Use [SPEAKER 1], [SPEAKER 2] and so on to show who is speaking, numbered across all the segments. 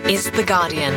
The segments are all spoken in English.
[SPEAKER 1] is The Guardian.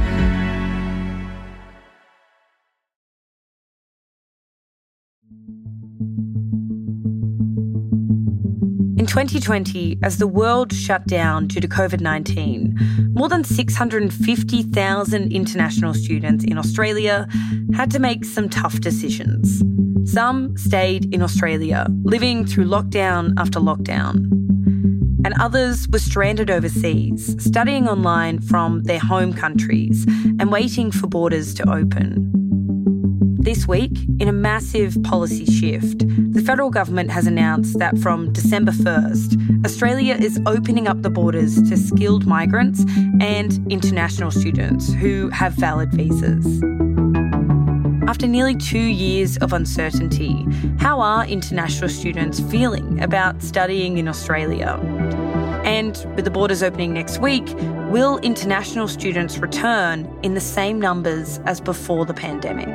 [SPEAKER 1] In 2020, as the world shut down due to COVID-19, more than 650,000 international students in Australia had to make some tough decisions. Some stayed in Australia, living through lockdown after lockdown. And others were stranded overseas, studying online from their home countries and waiting for borders to open. This week, in a massive policy shift, the federal government has announced that from December 1st, Australia is opening up the borders to skilled migrants and international students who have valid visas. After nearly 2 years of uncertainty, how are international students feeling about studying in Australia? And with the borders opening next week, will international students return in the same numbers as before the pandemic?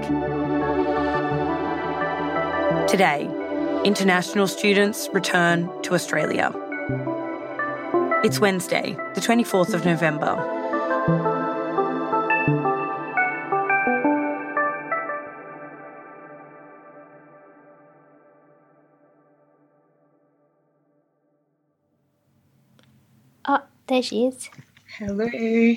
[SPEAKER 1] Today, international students return to Australia. It's Wednesday, the 24th of November.
[SPEAKER 2] Oh, there she is.
[SPEAKER 3] Hello.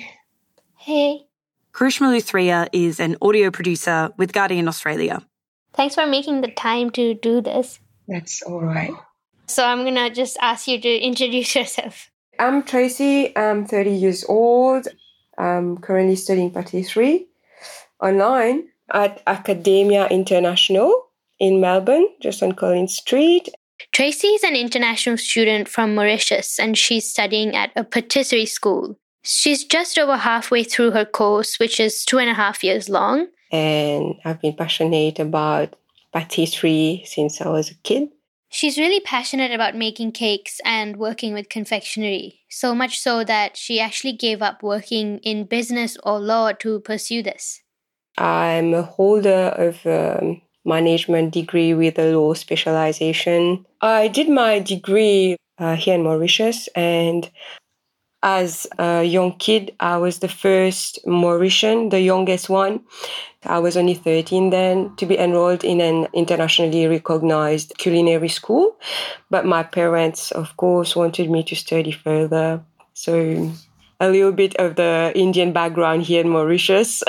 [SPEAKER 2] Hey.
[SPEAKER 1] Karishma Luthria is an audio producer with Guardian Australia.
[SPEAKER 2] Thanks for making the time to do this.
[SPEAKER 3] That's all right.
[SPEAKER 2] So I'm going to just ask you to introduce yourself.
[SPEAKER 3] I'm Tracy. I'm 30 years old. I'm currently studying patisserie online at Academia International in Melbourne, just on Collins Street.
[SPEAKER 2] Tracy is an international student from Mauritius and she's studying at a patisserie school. She's just over halfway through her course, which is 2.5 years long.
[SPEAKER 3] And I've been passionate about patisserie since I was a kid.
[SPEAKER 2] She's really passionate about making cakes and working with confectionery, so much so that she actually gave up working in business or law to pursue this.
[SPEAKER 3] I'm a holder of a management degree with a law specialization. I did my degree here in Mauritius, and as a young kid, I was the first Mauritian, the youngest one. I was only 13 then, to be enrolled in an internationally recognized culinary school. But my parents, of course, wanted me to study further. So a little bit of the Indian background here in Mauritius.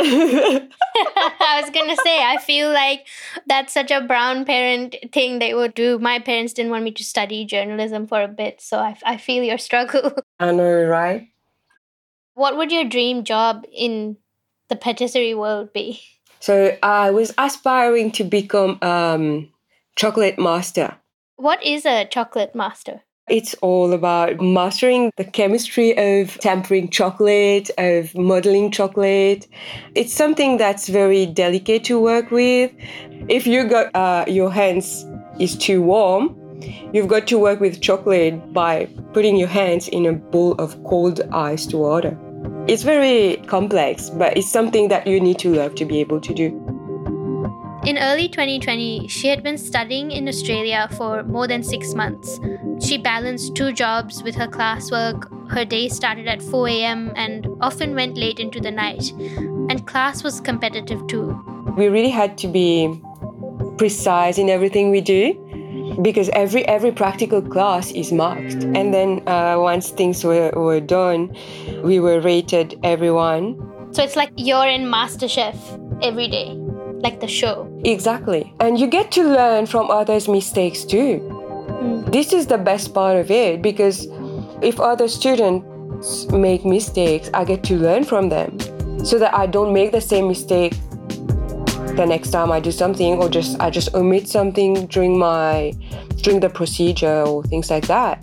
[SPEAKER 2] I was going to say, I feel like that's such a brown parent thing they would do. My parents didn't want me to study journalism for a bit, so I feel your struggle.
[SPEAKER 3] I know, right?
[SPEAKER 2] What would your dream job in the patisserie world be?
[SPEAKER 3] So I was aspiring to become chocolate master.
[SPEAKER 2] What is a chocolate master?
[SPEAKER 3] It's all about mastering the chemistry of tempering chocolate, of modeling chocolate. It's something that's very delicate to work with. If your hands is too warm, you've got to work with chocolate by putting your hands in a bowl of cold iced water. It's very complex, but it's something that you need to love to be able to do.
[SPEAKER 2] In early 2020, she had been studying in Australia for more than 6 months. She balanced 2 jobs with her classwork. Her day started at 4 a.m. and often went late into the night. And class was competitive too.
[SPEAKER 3] We really had to be precise in everything we do because every practical class is marked. And then once things were done, we were rated everyone.
[SPEAKER 2] So it's like you're in MasterChef every day, like the show.
[SPEAKER 3] Exactly. And you get to learn from others' mistakes too. This is the best part of it because if other students make mistakes, I get to learn from them so that I don't make the same mistake the next time I do something or I just omit something during the procedure or things like that.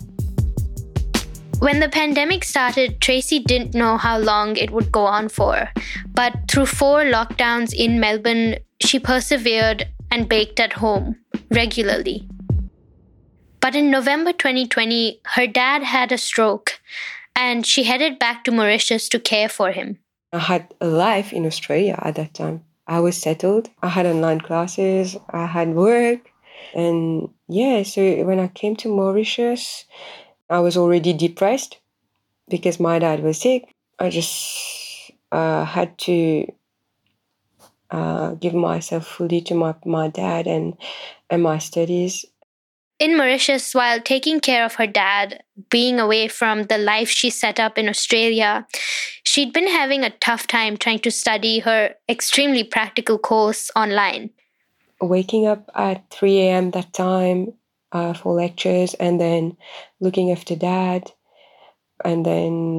[SPEAKER 2] When the pandemic started, Tracy didn't know how long it would go on for. But through 4 lockdowns in Melbourne, she persevered and baked at home regularly. But in November 2020, her dad had a stroke and she headed back to Mauritius to care for him.
[SPEAKER 3] I had a life in Australia at that time. I was settled. I had online classes. I had work. And so when I came to Mauritius, I was already depressed because my dad was sick. I just had to give myself fully to my dad and my studies.
[SPEAKER 2] In Mauritius, while taking care of her dad, being away from the life she set up in Australia, she'd been having a tough time trying to study her extremely practical course online.
[SPEAKER 3] Waking up at 3 a.m. that time for lectures, and then looking after dad. And then,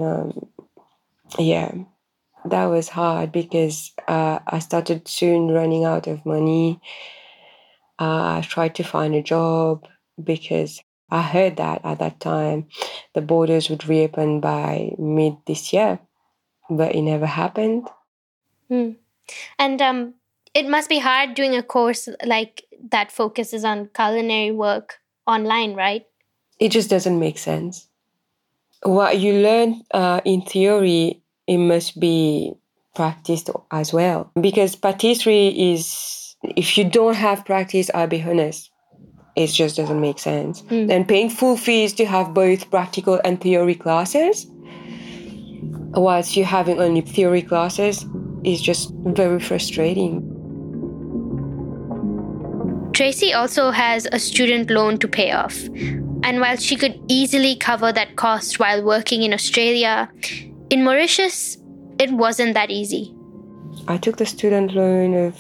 [SPEAKER 3] that was hard because I started soon running out of money. I tried to find a job because I heard that at that time the borders would reopen by mid this year, but it never happened.
[SPEAKER 2] And it must be hard doing a course like that focuses on culinary work online, right?
[SPEAKER 3] It just doesn't make sense. What you learn in theory, it must be practiced as well. Because patisserie is, if you don't have practice, I'll be honest, it just doesn't make sense. And paying full fees to have both practical and theory classes, whilst you're having only theory classes, is just very frustrating.
[SPEAKER 2] Tracy also has a student loan to pay off. And while she could easily cover that cost while working in Australia, in Mauritius, it wasn't that easy.
[SPEAKER 3] I took the student loan of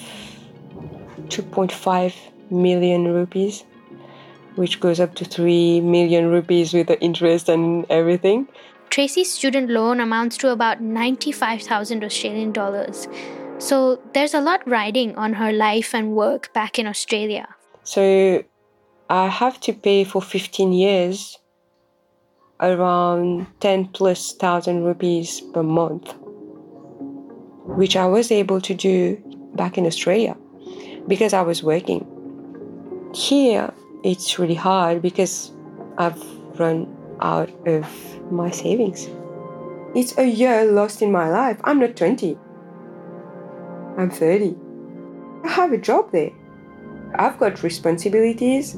[SPEAKER 3] 2.5 million rupees, which goes up to 3 million rupees with the interest and everything.
[SPEAKER 2] Tracy's student loan amounts to about 95,000 Australian dollars. So there's a lot riding on her life and work back in Australia.
[SPEAKER 3] So I have to pay for 15 years around 10,000+ rupees per month, which I was able to do back in Australia because I was working. Here, it's really hard because I've run out of my savings. It's a year lost in my life. I'm not 20. I'm 30. I have a job there. I've got responsibilities.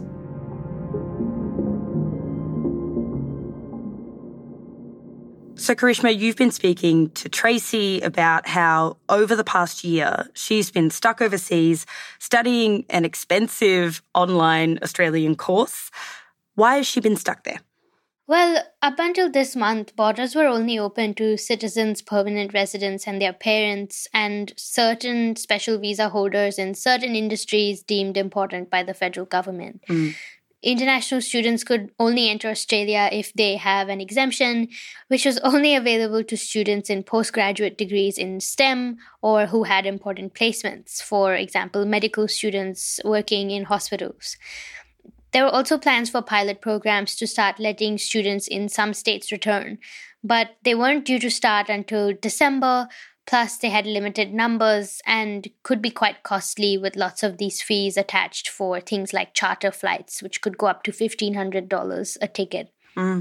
[SPEAKER 1] So, Karishma, you've been speaking to Tracy about how over the past year, she's been stuck overseas studying an expensive online Australian course. Why has she been stuck there?
[SPEAKER 2] Well, up until this month, borders were only open to citizens, permanent residents and their parents, and certain special visa holders in certain industries deemed important by the federal government. International students could only enter Australia if they have an exemption, which was only available to students in postgraduate degrees in STEM or who had important placements, for example, medical students working in hospitals. There were also plans for pilot programs to start letting students in some states return, but they weren't due to start until December. Plus, they had limited numbers and could be quite costly with lots of these fees attached for things like charter flights, which could go up to $1,500 a ticket.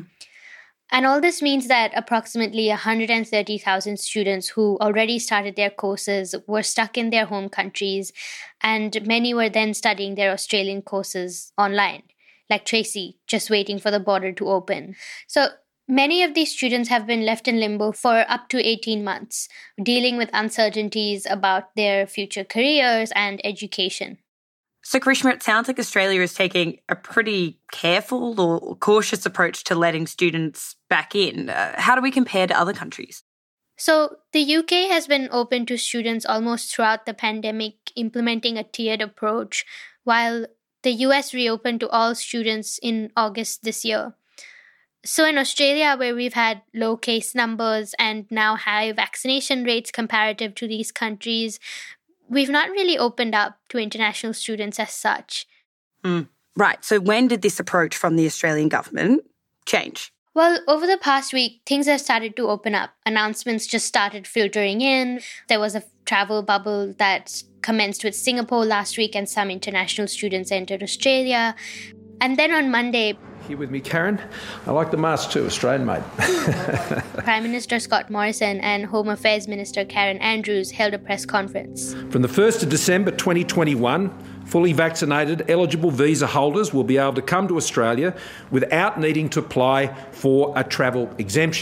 [SPEAKER 2] And all this means that approximately 130,000 students who already started their courses were stuck in their home countries, and many were then studying their Australian courses online, like Tracy, just waiting for the border to open. So many of these students have been left in limbo for up to 18 months, dealing with uncertainties about their future careers and education.
[SPEAKER 1] So, Karishma, it sounds like Australia is taking a pretty careful or cautious approach to letting students back in. How do we compare to other countries?
[SPEAKER 2] So, the UK has been open to students almost throughout the pandemic, implementing a tiered approach, while the US reopened to all students in August this year. So in Australia, where we've had low case numbers and now high vaccination rates comparative to these countries, we've not really opened up to international students as such.
[SPEAKER 1] Right. So when did this approach from the Australian government change?
[SPEAKER 2] Well, over the past week, things have started to open up. Announcements just started filtering in. There was a travel bubble that commenced with Singapore last week, and some international students entered Australia. And then on Monday...
[SPEAKER 4] Here with me, Karen. I like the mask too, Australian mate.
[SPEAKER 2] Prime Minister Scott Morrison and Home Affairs Minister Karen Andrews held a press conference.
[SPEAKER 4] From the 1st of December 2021, fully vaccinated eligible visa holders will be able to come to Australia without needing to apply for a travel exemption.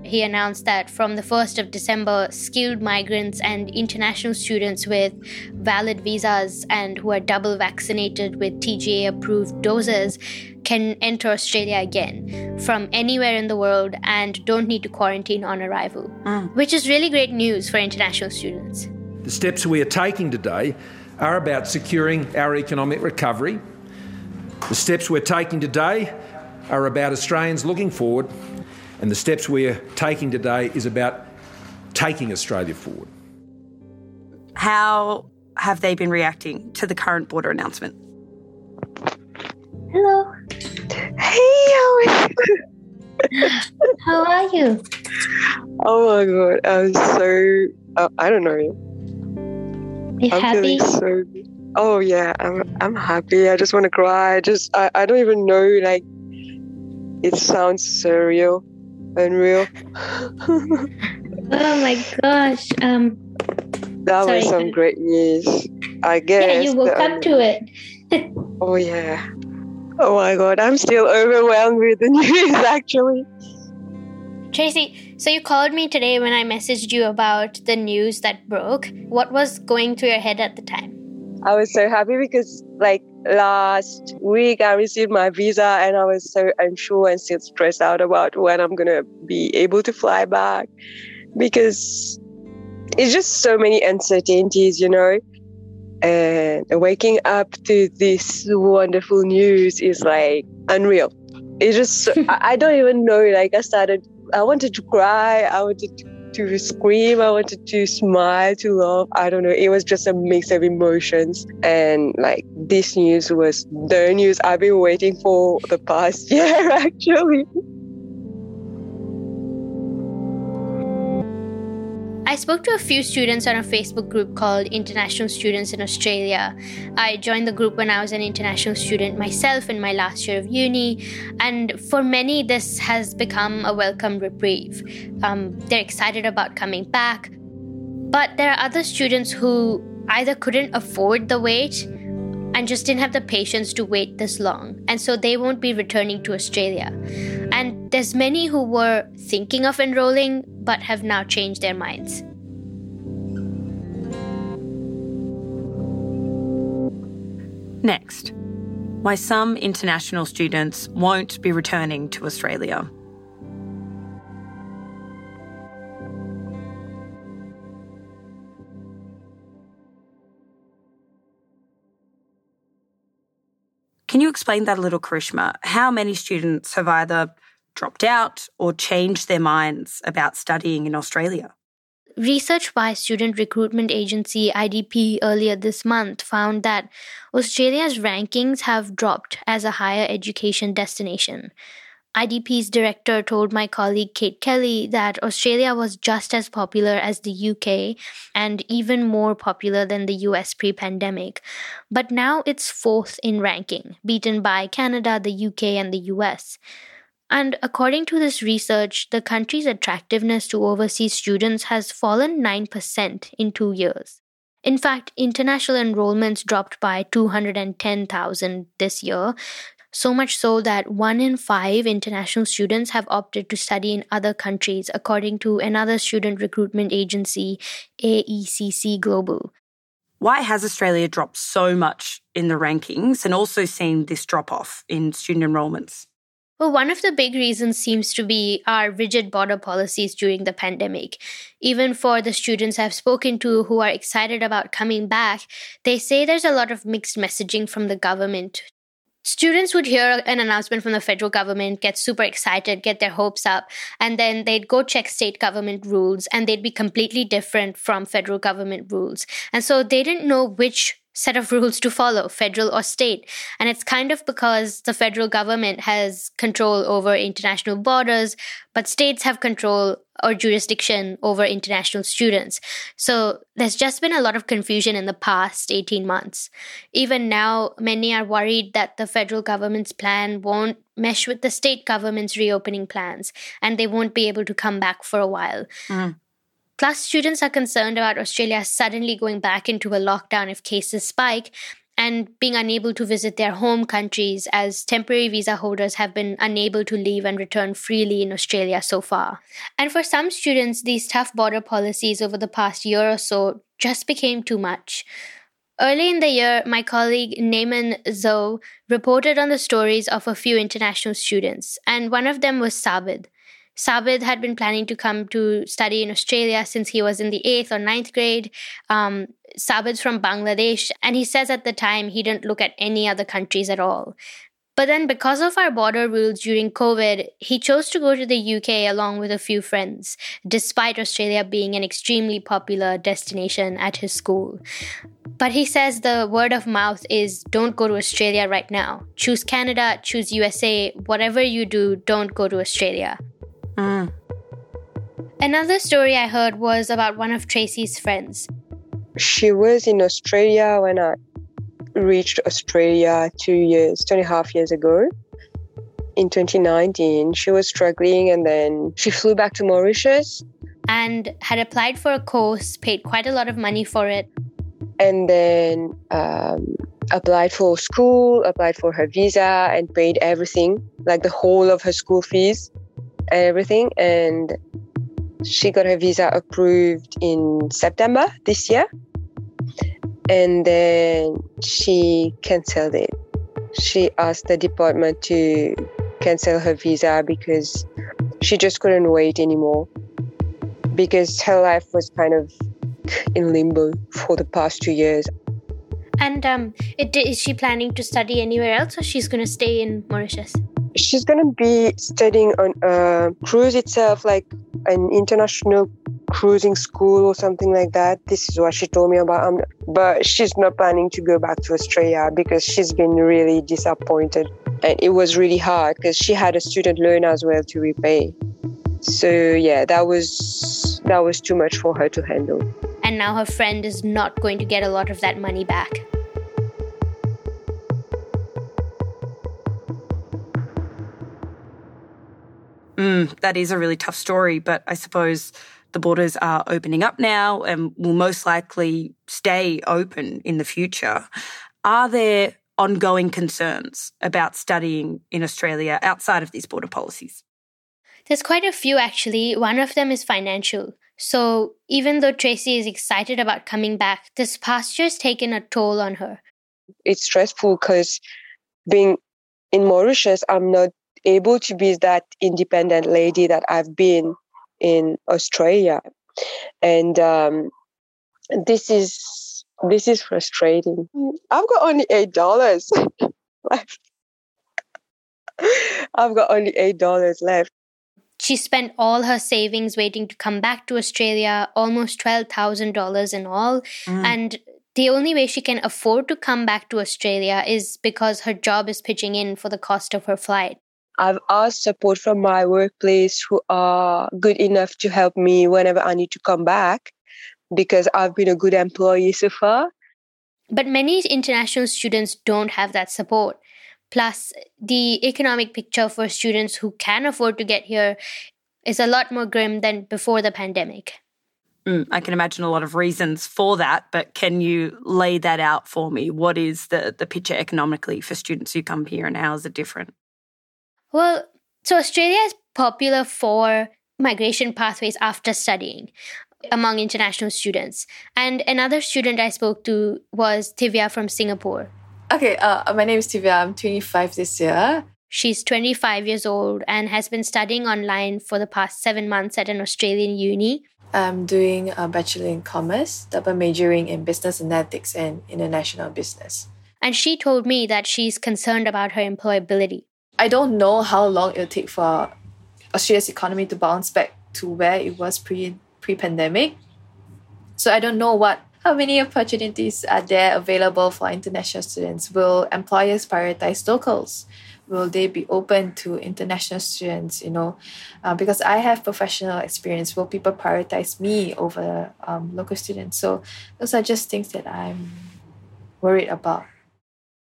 [SPEAKER 2] he announced that from the 1st of December, skilled migrants and international students with valid visas and who are double vaccinated with TGA-approved doses can enter Australia again from anywhere in the world and don't need to quarantine on arrival, which is really great news for international students.
[SPEAKER 4] The steps we are taking today are about securing our economic recovery. The steps we're taking today are about Australians looking forward, and the steps we are taking today is about taking Australia forward.
[SPEAKER 1] How have they been reacting to the current border announcement?
[SPEAKER 2] Hello.
[SPEAKER 3] Hey,
[SPEAKER 2] How are you?
[SPEAKER 3] oh my god, I'm so, I don't know.
[SPEAKER 2] You
[SPEAKER 3] I'm
[SPEAKER 2] happy?
[SPEAKER 3] feeling so, oh yeah, I'm happy. I just want to cry. I don't even know, like, it sounds surreal, unreal.
[SPEAKER 2] Oh my gosh.
[SPEAKER 3] That was some great news, I guess.
[SPEAKER 2] Yeah, you woke up to it.
[SPEAKER 3] Oh yeah. Oh my god, I'm still overwhelmed with the news, actually.
[SPEAKER 2] Tracy, so you called me today when I messaged you about the news that broke. What was going through your head at the time?
[SPEAKER 3] I was so happy because, like, last week I received my visa and I was so unsure and still stressed out about when I'm going to be able to fly back, because it's just so many uncertainties, you know. And waking up to this wonderful news is like unreal. It's just, I don't even know. Like, I wanted to cry. I wanted to scream. I wanted to smile, to laugh. I don't know. It was just a mix of emotions. And like, this news was the news I've been waiting for the past year, actually.
[SPEAKER 2] I spoke to a few students on a Facebook group called International Students in Australia. I joined the group when I was an international student myself in my last year of uni, and for many this has become a welcome reprieve. They're excited about coming back, but there are other students who either couldn't afford the wait and just didn't have the patience to wait this long, and so they won't be returning to Australia. And there's many who were thinking of enrolling but have now changed their minds.
[SPEAKER 1] Next, why some international students won't be returning to Australia. Can you explain that a little, Karishma? How many students have either dropped out or changed their minds about studying in Australia?
[SPEAKER 2] Research by student recruitment agency IDP earlier this month found that Australia's rankings have dropped as a higher education destination. IDP's director told my colleague Kate Kelly that Australia was just as popular as the UK and even more popular than the US pre-pandemic. But now it's fourth in ranking, beaten by Canada, the UK, and the US. And according to this research, the country's attractiveness to overseas students has fallen 9% in 2 years. In fact, international enrollments dropped by 210,000 this year, so much so that 1 in 5 international students have opted to study in other countries, according to another student recruitment agency, AECC Global.
[SPEAKER 1] Why has Australia dropped so much in the rankings and also seen this drop-off in student enrolments?
[SPEAKER 2] Well, one of the big reasons seems to be our rigid border policies during the pandemic. Even for the students I've spoken to who are excited about coming back, they say there's a lot of mixed messaging from the government. Students would hear an announcement from the federal government, get super excited, get their hopes up, and then they'd go check state government rules, and they'd be completely different from federal government rules. And so they didn't know which set of rules to follow, federal or state. And it's kind of because the federal government has control over international borders, but states have control or jurisdiction over international students. So there's just been a lot of confusion in the past 18 months. Even now, many are worried that the federal government's plan won't mesh with the state government's reopening plans, and they won't be able to come back for a while. Plus, students are concerned about Australia suddenly going back into a lockdown if cases spike, and being unable to visit their home countries as temporary visa holders have been unable to leave and return freely in Australia so far. And for some students, these tough border policies over the past year or so just became too much. Early in the year, my colleague Naiman Zoe reported on the stories of a few international students, and one of them was Sabid. Sabid had been planning to come to study in Australia since he was in the 8th or 9th grade. Sabid's from Bangladesh, and he says at the time he didn't look at any other countries at all. But then because of our border rules during COVID, he chose to go to the UK along with a few friends, despite Australia being an extremely popular destination at his school. But he says the word of mouth is don't go to Australia right now. Choose Canada, choose USA, whatever you do, don't go to Australia. Another story I heard was about one of Tracy's friends.
[SPEAKER 3] She was in Australia when I reached Australia 2.5 years ago. In 2019, she was struggling and then she flew back to Mauritius.
[SPEAKER 2] And had applied for a course, paid quite a lot of money for it.
[SPEAKER 3] And then applied for school, applied for her visa and paid everything, like the whole of her school fees and everything. And she got her visa approved in September this year. And then she cancelled it. She asked the department to cancel her visa because she just couldn't wait anymore. Because her life was kind of in limbo for the past 2 years.
[SPEAKER 2] And is she planning to study anywhere else, or she's going to stay in Mauritius?
[SPEAKER 3] She's going to be studying on a cruise itself, like an international cruising school or something like that. This is what she told me about. But she's not planning to go back to Australia because she's been really disappointed. And it was really hard because she had a student loan as well to repay. So yeah, that was too much for her to handle.
[SPEAKER 2] And now her friend is not going to get a lot of that money back.
[SPEAKER 1] That is a really tough story, but I suppose the borders are opening up now and will most likely stay open in the future. Are there ongoing concerns about studying in Australia outside of these border policies?
[SPEAKER 2] There's quite a few, actually. One of them is financial. So even though Tracy is excited about coming back, this past year's taken a toll on her.
[SPEAKER 3] It's stressful because being in Mauritius, I'm not able to be that independent lady that I've been in Australia. And this is frustrating. I've got only $8 left. I've got only $8 left.
[SPEAKER 2] She spent all her savings waiting to come back to Australia, almost $12,000 in all. And the only way she can afford to come back to Australia is because her job is pitching in for the cost of her flight.
[SPEAKER 3] I've asked support from my workplace who are good enough to help me whenever I need to come back because I've been a good employee so far.
[SPEAKER 2] But many international students don't have that support. Plus, the economic picture for students who can afford to get here is a lot more grim than before the pandemic.
[SPEAKER 1] I can imagine a lot of reasons for that, but can you lay that out for me? What is the picture economically for students who come here and how is it different?
[SPEAKER 2] Well, so Australia is popular for migration pathways after studying among international students. And another student I spoke to was Tivya from Singapore.
[SPEAKER 5] Okay, my name is Tivya. I'm 25 this year.
[SPEAKER 2] She's 25 years old and has been studying online for the past 7 months at an Australian uni.
[SPEAKER 5] I'm doing a Bachelor in Commerce, double majoring in Business Analytics and International Business.
[SPEAKER 2] And she told me that she's concerned about her employability.
[SPEAKER 5] I don't know how long it'll take for Australia's economy to bounce back to where it was pre-pandemic. So I don't know how many opportunities are there available for international students. Will employers prioritize locals? Will they be open to international students? Because I have professional experience, will people prioritize me over local students? So those are just things that I'm worried about.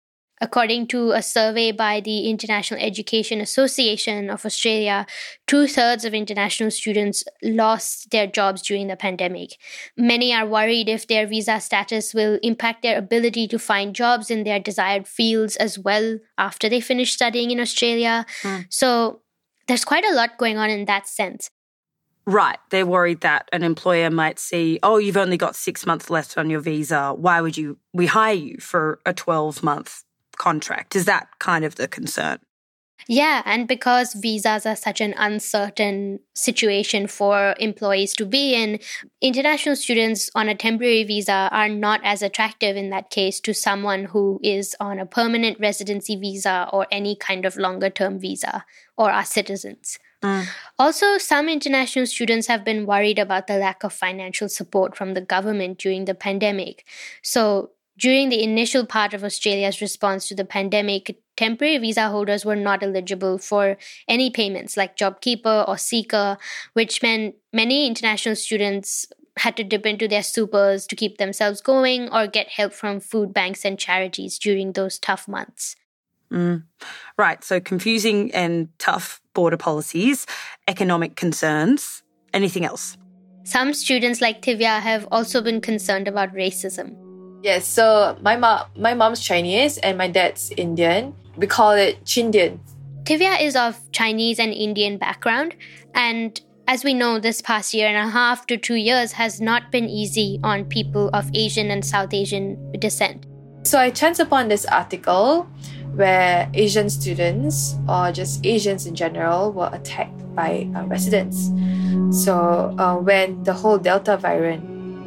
[SPEAKER 2] According to a survey by the International Education Association of Australia, 2/3 of international students lost their jobs during the pandemic. Many are worried if their visa status will impact their ability to find jobs in their desired fields as well after they finish studying in Australia. So there's quite a lot going on in that sense.
[SPEAKER 1] Right. They're worried that an employer might see, oh, you've only got 6 months left on your visa. Why would we hire you for a 12-month contract? Is that kind of the concern?
[SPEAKER 2] Yeah, and because visas are such an uncertain situation for employees to be in, international students on a temporary visa are not as attractive in that case to someone who is on a permanent residency visa or any kind of longer-term visa or are citizens. Also, some international students have been worried about the lack of financial support from the government during the pandemic. So, during the initial part of Australia's response to the pandemic, temporary visa holders were not eligible for any payments like JobKeeper or Seeker, which meant many international students had to dip into their supers to keep themselves going or get help from food banks and charities during those tough months.
[SPEAKER 1] Right, so confusing and tough border policies, economic concerns, anything else?
[SPEAKER 2] Some students like Tivya have also been concerned about racism.
[SPEAKER 5] Yes, so my mom's Chinese and my dad's Indian. We call it Chindian.
[SPEAKER 2] Tivya is of Chinese and Indian background, and as we know, this past 1.5 to 2 years has not been easy on people of Asian and South Asian descent.
[SPEAKER 5] So I chanced upon this article where Asian students, or just Asians in general, were attacked by residents. So when the whole Delta variant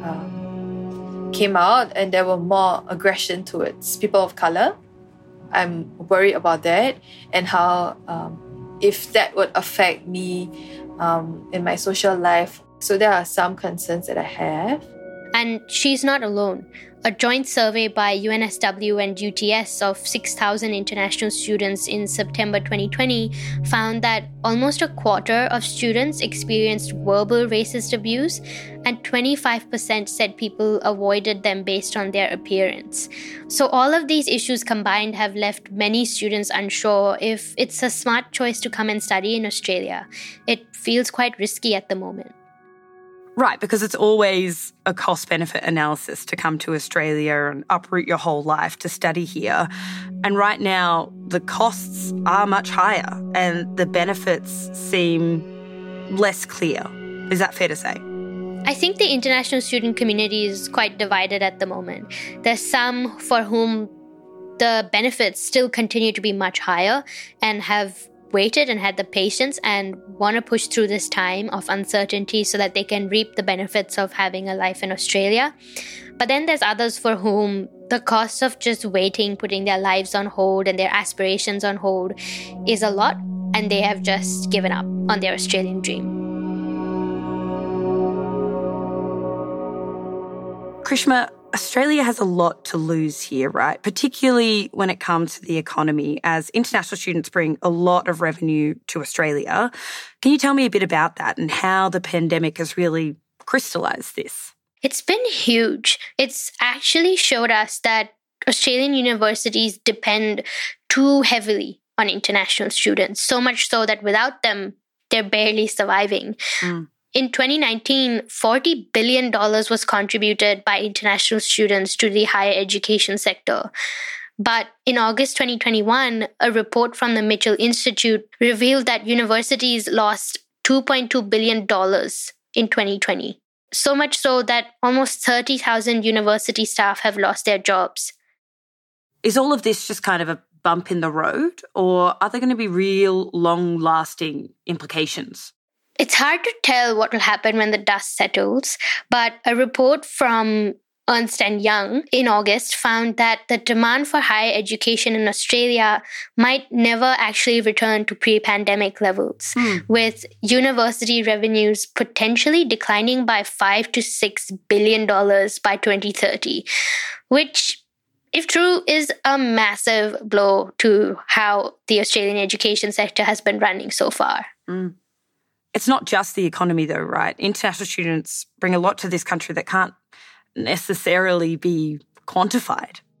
[SPEAKER 5] came out and there were more aggression towards people of color, I'm worried about that and how if that would affect me in my social life. So there are some concerns that I have.
[SPEAKER 2] And she's not alone. A joint survey by UNSW and UTS of 6,000 international students in September 2020 found that almost a quarter of students experienced verbal racist abuse, and 25% said people avoided them based on their appearance. So all of these issues combined have left many students unsure if it's a smart choice to come and study in Australia. It feels quite risky at the moment.
[SPEAKER 1] Right, because it's always a cost-benefit analysis to come to Australia and uproot your whole life to study here. And right now, the costs are much higher and the benefits seem less clear. Is that fair to say?
[SPEAKER 2] I think the international student community is quite divided at the moment. There's some for whom the benefits still continue to be much higher and have waited and had the patience and want to push through this time of uncertainty so that they can reap the benefits of having a life in Australia. But then there's others for whom the cost of just waiting, putting their lives on hold and their aspirations on hold is a lot, and they have just given up on their Australian dream.
[SPEAKER 1] Krishma, Australia has a lot to lose here, right? Particularly when it comes to the economy, as international students bring a lot of revenue to Australia. Can you tell me a bit about that and how the pandemic has really crystallised this?
[SPEAKER 2] It's been huge. It's actually showed us that Australian universities depend too heavily on international students, so much so that without them, they're barely surviving. In 2019, $40 billion was contributed by international students to the higher education sector. But in August 2021, a report from the Mitchell Institute revealed that universities lost $2.2 billion in 2020. So much so that almost 30,000 university staff have lost their jobs.
[SPEAKER 1] Is all of this just kind of a bump in the road, or are there going to be real long-lasting implications?
[SPEAKER 2] It's hard to tell what will happen when the dust settles, but a report from Ernst & Young in August found that the demand for higher education in Australia might never actually return to pre-pandemic levels, with university revenues potentially declining by $5 to $6 billion by 2030, which, if true, is a massive blow to how the Australian education sector has been running so far.
[SPEAKER 1] It's not just the economy though, right? International students bring a lot to this country that can't necessarily be quantified.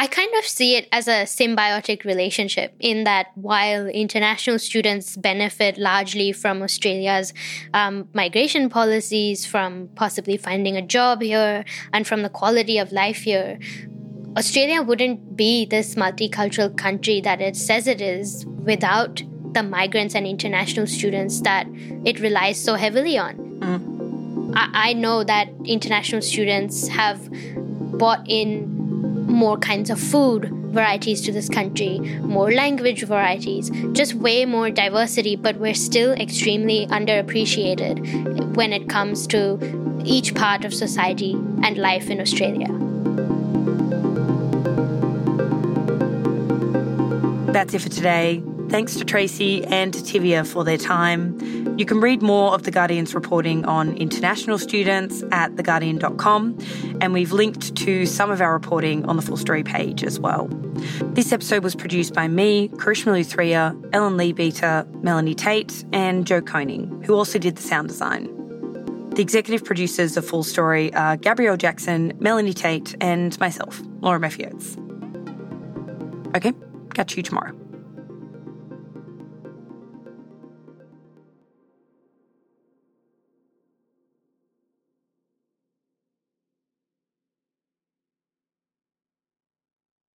[SPEAKER 2] I kind of see it as a symbiotic relationship in that while international students benefit largely from Australia's migration policies, from possibly finding a job here, and from the quality of life here, Australia wouldn't be this multicultural country that it says it is without the migrants and international students that it relies so heavily on. I know that international students have brought in more kinds of food varieties to this country, more language varieties, just way more diversity, but we're still extremely underappreciated when it comes to each part of society and life in Australia.
[SPEAKER 1] That's it for today. Thanks to Tracy and to Tivia for their time. You can read more of The Guardian's reporting on international students at theguardian.com, and we've linked to some of our reporting on the full story page as well. This episode was produced by me, Karishma Luthria, Ellen Leabeater, Melanie Tate, and Joe Koning, who also did the sound design. The executive producers of Full Story are Gabrielle Jackson, Melanie Tate, and myself, Laura Murphy-Oates. Okay, catch you tomorrow.